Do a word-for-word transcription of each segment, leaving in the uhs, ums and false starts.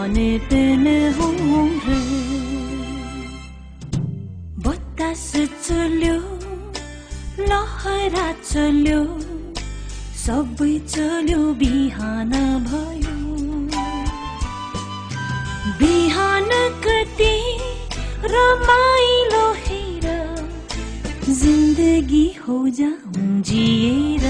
माने पे में हूँ रे बतास चल्यो लहरा चल्यो सबै चल्यो बिहान भयो बिहान कति रमाइलो हेर जिन्दगी हो जाऊं जिएर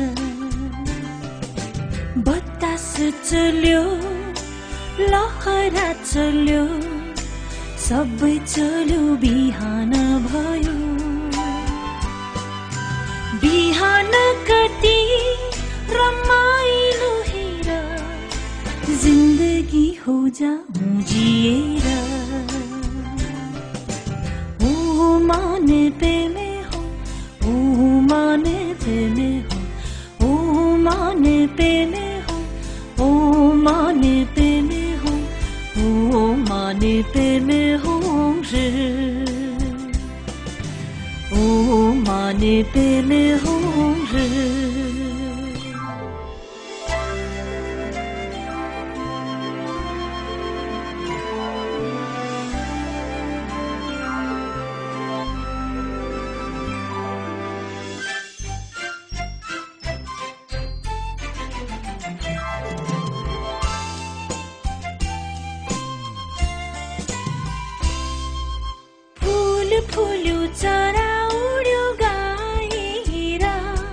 बतास चल्यो लहरा चल्यो सबै चल्यो बिहान भयो बिहान कति रमाइलो हेर जिन्दगी हो जाऊं जिएर ओ माने पे में हो ओ माने पे में हो ओ माने पे में हो ओ माने पे में हो ओ माने पे में हो रे ओ माने पे में हो रे फुल्यो चरा उड्यो गाएर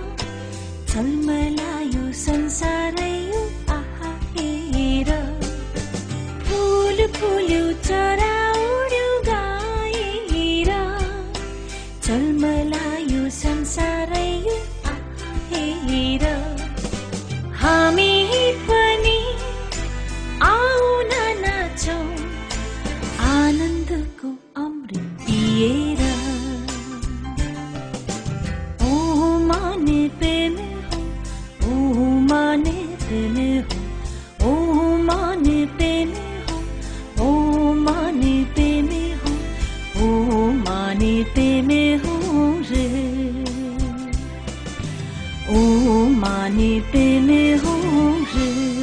झलमलायो संसारै आहा हेर फुल फुल्यो चरा उड्यो गाएर झलमलायो संसारै आहा हेर हामी पनि आउन नाचौं आनन्दको अमृत पिएर ओ माने पे में हो ओ माने पे में हो ओ माने पे में हो ओ माने पे में हो ओ माने पे में हो रे ओ माने पे में हो रे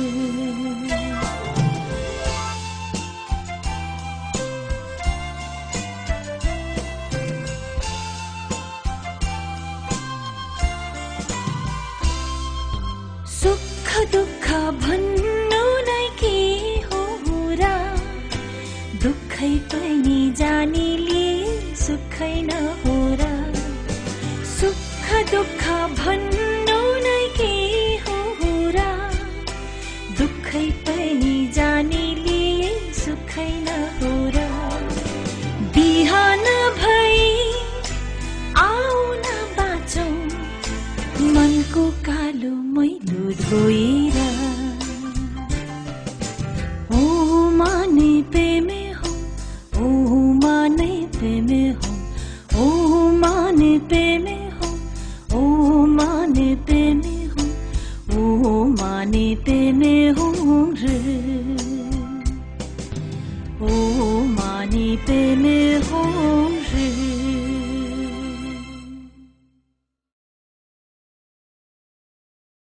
सुख दुःख भन्नु नै के हो र दुःखै पनि जानीले सुखै नहो र सुख दुःख भन्नु नै के हो र दुःखै पनि जानीले सुखै नहो र बिहान भई आउन बाँचौं मनको कालो मैलो धोएर ओ माने पे में हो ओ माने पे में हो ओ माने पे में हो ओ माने पे में हो ओ माने पे में हो रे ओ माने पे में हो